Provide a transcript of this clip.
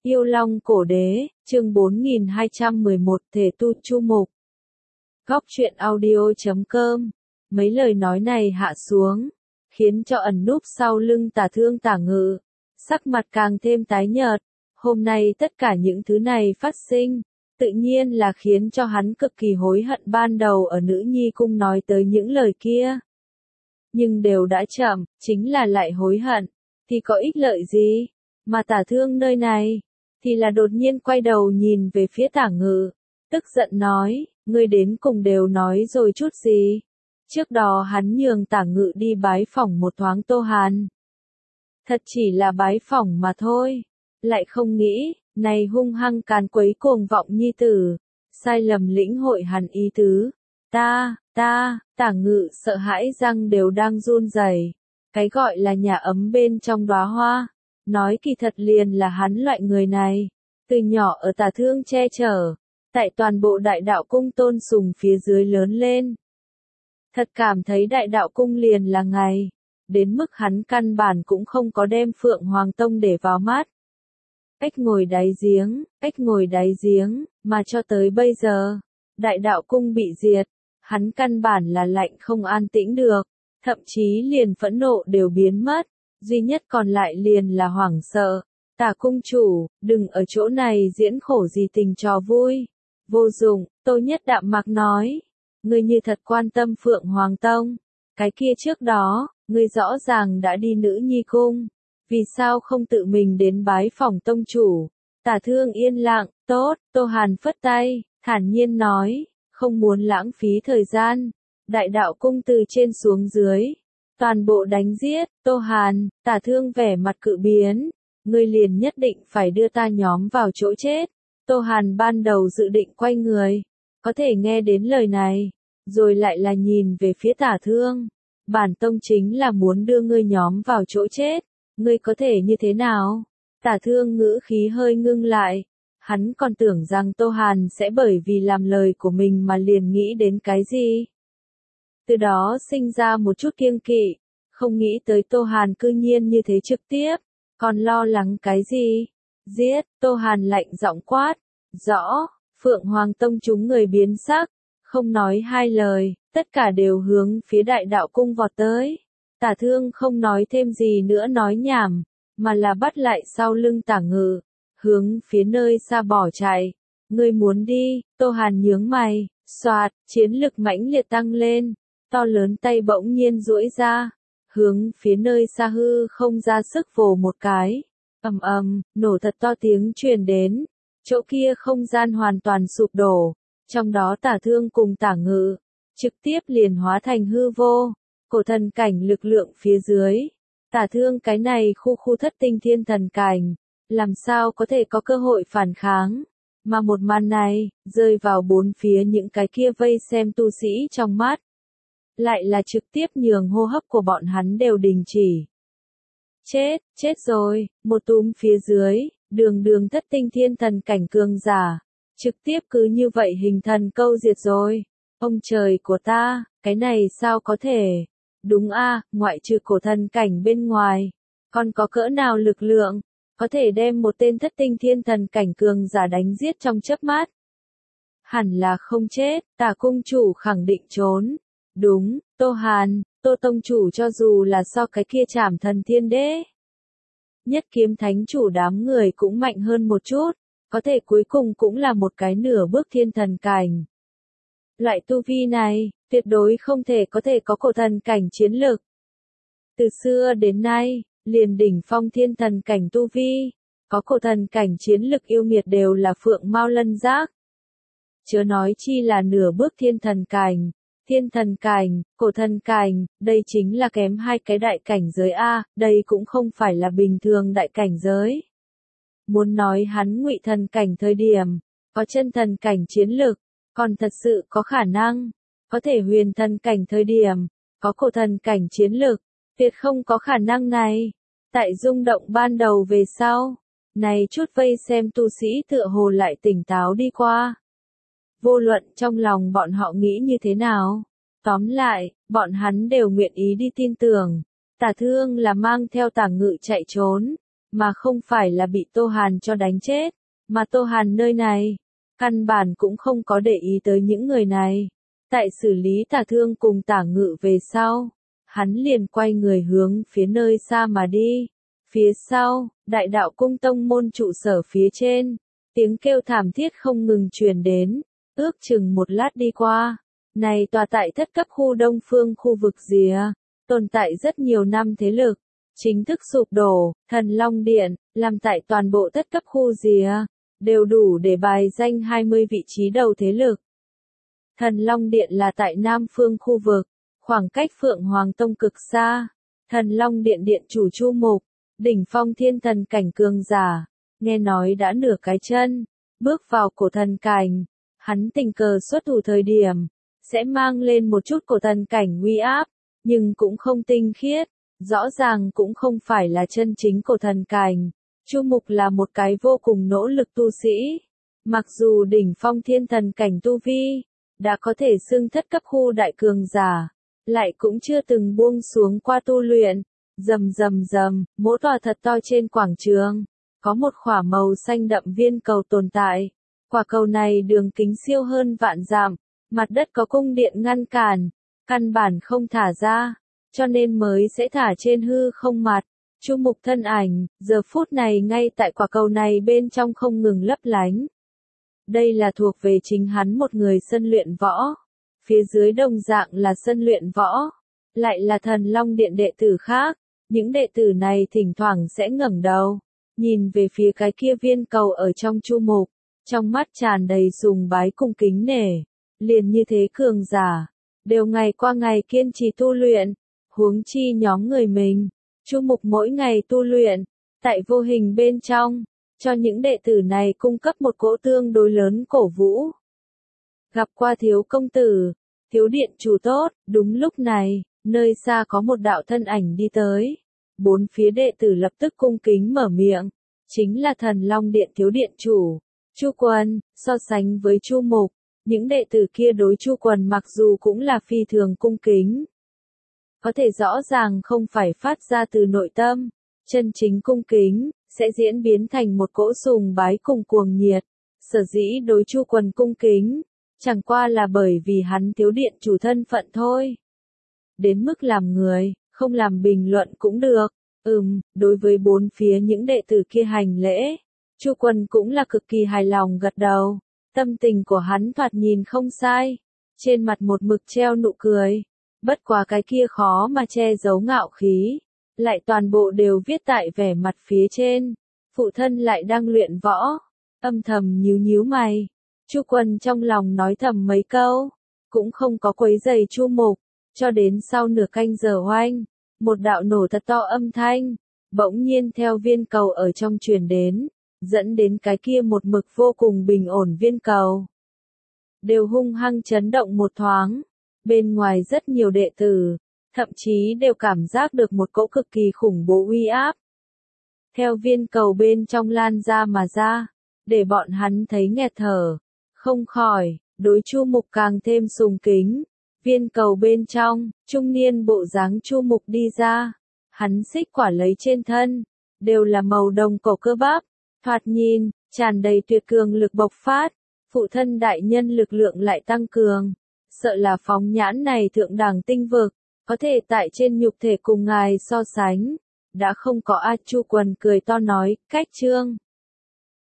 Yêu Long Cổ Đế, chương 4211 Thể Tu Chu Mục. Góc truyện audio.com. Mấy lời nói này hạ xuống, khiến cho ẩn núp sau lưng Tả Thương Tả Ngự, sắc mặt càng thêm tái nhợt. Hôm nay tất cả những thứ này phát sinh, tự nhiên là khiến cho hắn cực kỳ hối hận ban đầu ở Nữ Nhi Cung nói tới những lời kia. Nhưng đều đã chậm, chính là lại hối hận, thì có ích lợi gì? Mà Tả Thương nơi này, thì là đột nhiên quay đầu nhìn về phía Tả Ngự, tức giận nói, ngươi đến cùng đều nói rồi chút gì? Trước đó hắn nhường Tả Ngự đi bái phỏng một thoáng Tô Hàn. Thật chỉ là bái phỏng mà thôi, lại không nghĩ, này hung hăng càn quấy cuồng vọng nhi tử, sai lầm lĩnh hội hẳn ý tứ. Tả Ngự sợ hãi răng đều đang run rẩy. Cái gọi là nhà ấm bên trong đóa hoa, nói kỳ thật liền là hắn loại người này, từ nhỏ ở Tả Thương che chở, tại toàn bộ Đại Đạo Cung tôn sùng phía dưới lớn lên. Thật cảm thấy Đại Đạo Cung liền là ngày, đến mức hắn căn bản cũng không có đem Phượng Hoàng Tông để vào mắt. Cách ngồi đáy giếng, mà cho tới bây giờ, Đại Đạo Cung bị diệt, hắn căn bản là lạnh không an tĩnh được, thậm chí liền phẫn nộ đều biến mất, duy nhất còn lại liền là hoảng sợ. Tả cung chủ, đừng ở chỗ này diễn khổ gì tình trò vui. Vô dụng, Tô Nhất đạm mạc nói, ngươi như thật quan tâm Phượng Hoàng Tông, cái kia trước đó, ngươi rõ ràng đã đi Nữ Nhi Cung, vì sao không tự mình đến bái phỏng tông chủ? Tả Thương yên lặng, tốt, Tô Hàn phất tay, thản nhiên nói, không muốn lãng phí thời gian. Đại Đạo Cung từ trên xuống dưới, toàn bộ đánh giết. Tô Hàn, Tả Thương vẻ mặt cự biến, ngươi liền nhất định phải đưa ta nhóm vào chỗ chết. Tô Hàn ban đầu dự định quay người, có thể nghe đến lời này, rồi lại là nhìn về phía Tả Thương. Bản tông chính là muốn đưa ngươi nhóm vào chỗ chết, ngươi có thể như thế nào? Tả Thương ngữ khí hơi ngưng lại, hắn còn tưởng rằng Tô Hàn sẽ bởi vì làm lời của mình mà liền nghĩ đến cái gì. Từ đó sinh ra một chút kiêng kỵ, không nghĩ tới Tô Hàn cư nhiên như thế trực tiếp, còn lo lắng cái gì? Giết, Tô Hàn lạnh giọng quát, rõ. Phượng Hoàng Tông chúng người biến sắc, không nói hai lời, tất cả đều hướng phía Đại Đạo Cung vọt tới. Tả Thương không nói thêm gì nữa nói nhảm, mà là bắt lại sau lưng Tả Ngự, hướng phía nơi xa bỏ chạy. Ngươi muốn đi? Tô Hàn nhướng mày, xoạt, chiến lực mãnh liệt tăng lên, to lớn tay bỗng nhiên duỗi ra, hướng phía nơi xa hư không ra sức vồ một cái. Ầm ầm, nổ thật to tiếng truyền đến, chỗ kia không gian hoàn toàn sụp đổ, trong đó Tả Thương cùng Tả Ngự trực tiếp liền hóa thành hư vô. Cổ thần cảnh lực lượng phía dưới, Tả Thương cái này khu thất tinh thiên thần cảnh, làm sao có thể có cơ hội phản kháng, mà một màn này, rơi vào bốn phía những cái kia vây xem tu sĩ trong mắt, lại là trực tiếp nhường hô hấp của bọn hắn đều đình chỉ. Chết rồi, một túm phía dưới, đường thất tinh thiên thần cảnh cường giả, trực tiếp cứ như vậy hình thần câu diệt rồi. Ông trời của ta, cái này sao có thể? Đúng a, ngoại trừ cổ thần cảnh bên ngoài, còn có cỡ nào lực lượng, có thể đem một tên thất tinh thiên thần cảnh cường giả đánh giết trong chớp mắt? Hẳn là không chết, Tả cung chủ khẳng định trốn. Đúng, Tô Hàn, Tô tông chủ cho dù là so cái kia Trảm Thần Thiên Đế, Nhất Kiếm Thánh chủ đám người cũng mạnh hơn một chút, có thể cuối cùng cũng là một cái nửa bước thiên thần cảnh. Loại tu vi này, tuyệt đối không thể có cổ thần cảnh chiến lực. Từ xưa đến nay, liền đỉnh phong thiên thần cảnh tu vi, có cổ thần cảnh chiến lực yêu nghiệt đều là Phượng Mao Lân Giác. Chớ nói chi là nửa bước thiên thần cảnh, cổ thần cảnh, đây chính là kém hai cái đại cảnh giới a, đây cũng không phải là bình thường đại cảnh giới. Muốn nói hắn ngụy thần cảnh thời điểm, có chân thần cảnh chiến lực, còn thật sự có khả năng, có thể huyền thần cảnh thời điểm, có cổ thần cảnh chiến lực, tuyệt không có khả năng này. Tại rung động ban đầu về sau, này chút vây xem tu sĩ tựa hồ lại tỉnh táo đi qua. Vô luận trong lòng bọn họ nghĩ như thế nào, tóm lại, bọn hắn đều nguyện ý đi tin tưởng, Tả Thương là mang theo Tả Ngự chạy trốn, mà không phải là bị Tô Hàn cho đánh chết, mà Tô Hàn nơi này, căn bản cũng không có để ý tới những người này. Tại xử lý Tả Thương cùng Tả Ngự về sau, hắn liền quay người hướng phía nơi xa mà đi. Phía sau, Đại Đạo Cung tông môn trụ sở phía trên, tiếng kêu thảm thiết không ngừng truyền đến, ước chừng một lát đi qua. Này tòa tại thất cấp khu Đông Phương khu vực rìa, tồn tại rất nhiều năm thế lực, chính thức sụp đổ, Thần Long Điện, làm tại toàn bộ thất cấp khu rìa, đều đủ để bài danh 20 vị trí đầu thế lực. Thần Long Điện là tại Nam Phương khu vực, khoảng cách Phượng Hoàng Tông cực xa. Thần Long Điện điện chủ Chu Mục, đỉnh phong thiên thần cảnh cường giả, nghe nói đã nửa cái chân, bước vào cổ thần cảnh. Hắn tình cờ xuất thủ thời điểm, sẽ mang lên một chút cổ thần cảnh uy áp, nhưng cũng không tinh khiết, rõ ràng cũng không phải là chân chính cổ thần cảnh. Chu Mục là một cái vô cùng nỗ lực tu sĩ, mặc dù đỉnh phong thiên thần cảnh tu vi, đã có thể xưng thất cấp khu đại cường giả, lại cũng chưa từng buông xuống qua tu luyện. Rầm rầm rầm, mỗi tòa thật to trên quảng trường, có một khỏa màu xanh đậm viên cầu tồn tại. Quả cầu này đường kính siêu hơn vạn dặm, mặt đất có cung điện ngăn cản, căn bản không thả ra, cho nên mới sẽ thả trên hư không mặt. Chu Mục thân ảnh, giờ phút này ngay tại quả cầu này bên trong không ngừng lấp lánh. Đây là thuộc về chính hắn một người sân luyện võ. Phía dưới đồng dạng là sân luyện võ, lại là Thần Long Điện đệ tử khác. Những đệ tử này thỉnh thoảng sẽ ngẩng đầu, nhìn về phía cái kia viên cầu ở trong Chu Mục, trong mắt tràn đầy sùng bái cung kính nể. Liền như thế cường giả, đều ngày qua ngày kiên trì tu luyện, huống chi nhóm người mình. Chu Mục mỗi ngày tu luyện, tại vô hình bên trong, cho những đệ tử này cung cấp một cỗ tương đối lớn cổ vũ. Gặp qua thiếu công tử, thiếu điện chủ tốt. Đúng lúc này, nơi xa có một đạo thân ảnh đi tới. Bốn phía đệ tử lập tức cung kính mở miệng, chính là Thần Long Điện thiếu điện chủ, Chu Quần. So sánh với Chu Mục, những đệ tử kia đối Chu Quần mặc dù cũng là phi thường cung kính, có thể rõ ràng không phải phát ra từ nội tâm. Chân chính cung kính sẽ diễn biến thành một cỗ sùng bái cùng cuồng nhiệt. Sở dĩ đối Chu Quần cung kính, chẳng qua là bởi vì hắn thiếu điện chủ thân phận thôi. Đến mức làm người, không làm bình luận cũng được. Đối với bốn phía những đệ tử kia hành lễ, Chu Quần cũng là cực kỳ hài lòng gật đầu. Tâm tình của hắn thoạt nhìn không sai, trên mặt một mực treo nụ cười. Bất quá cái kia khó mà che giấu ngạo khí, lại toàn bộ đều viết tại vẻ mặt phía trên. Phụ thân lại đang luyện võ, âm thầm nhíu nhíu mày. Chu Quần trong lòng nói thầm mấy câu, cũng không có quấy rầy Chu Mục, cho đến sau nửa canh giờ oanh, một đạo nổ thật to âm thanh, bỗng nhiên theo viên cầu ở trong truyền đến, dẫn đến cái kia một mực vô cùng bình ổn viên cầu đều hung hăng chấn động một thoáng. Bên ngoài rất nhiều đệ tử, thậm chí đều cảm giác được một cỗ cực kỳ khủng bố uy áp theo viên cầu bên trong lan ra mà ra, để bọn hắn thấy nghẹt thở, không khỏi đối Chu Mục càng thêm sùng kính. Viên cầu bên trong, trung niên bộ dáng Chu Mục đi ra, hắn xích quả lấy trên thân, đều là màu đồng cổ cơ bắp, thoạt nhìn tràn đầy tuyệt cường lực bộc phát. Phụ thân đại nhân lực lượng lại tăng cường, sợ là phóng nhãn này thượng đẳng tinh vực, có thể tại trên nhục thể cùng ngài so sánh. Đã không có. Chu Quần cười to nói, cách chương